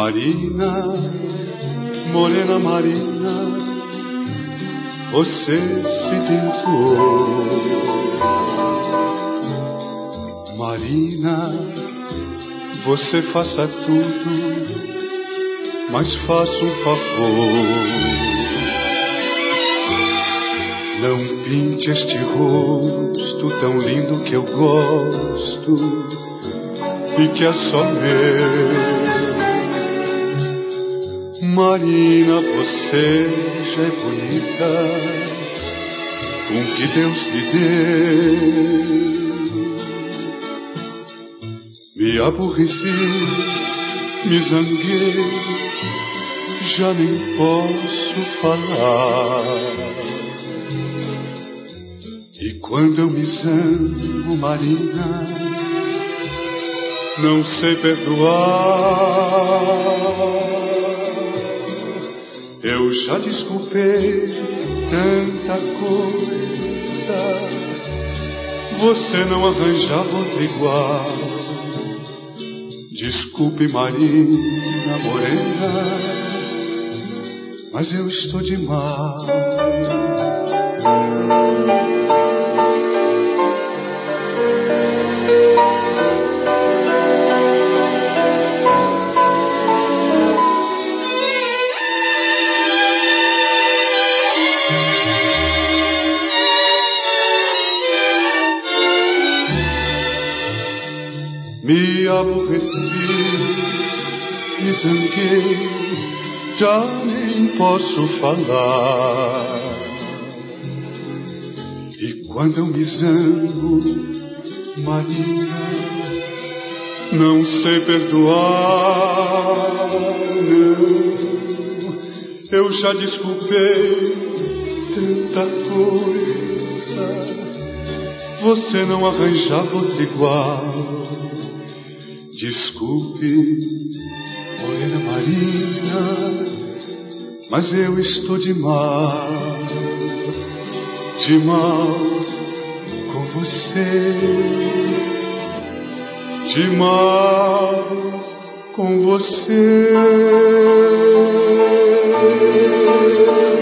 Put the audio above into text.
Marina, morena Marina, você se pintou. Marina, você faça tudo, mas faça um favor. Não pinte este rosto tão lindo que eu gosto e que é só meu. Marina, você já é bonita com o que Deus lhe deu. Me aborreci, me zanguei, já nem posso falar. E quando eu me zango, Marina, não sei perdoar. Eu já desculpei tanta coisa, você não arranjava outra igual. Desculpe, Marina morena, mas eu estou de mal. Me aborreci, me zanguei, já nem posso falar. E quando eu me zango, Marina, não sei perdoar. Não, eu já desculpei tanta coisa, você não arranjava outra igual. Desculpe, morena Marina, mas eu estou de mal com você, de mal com você.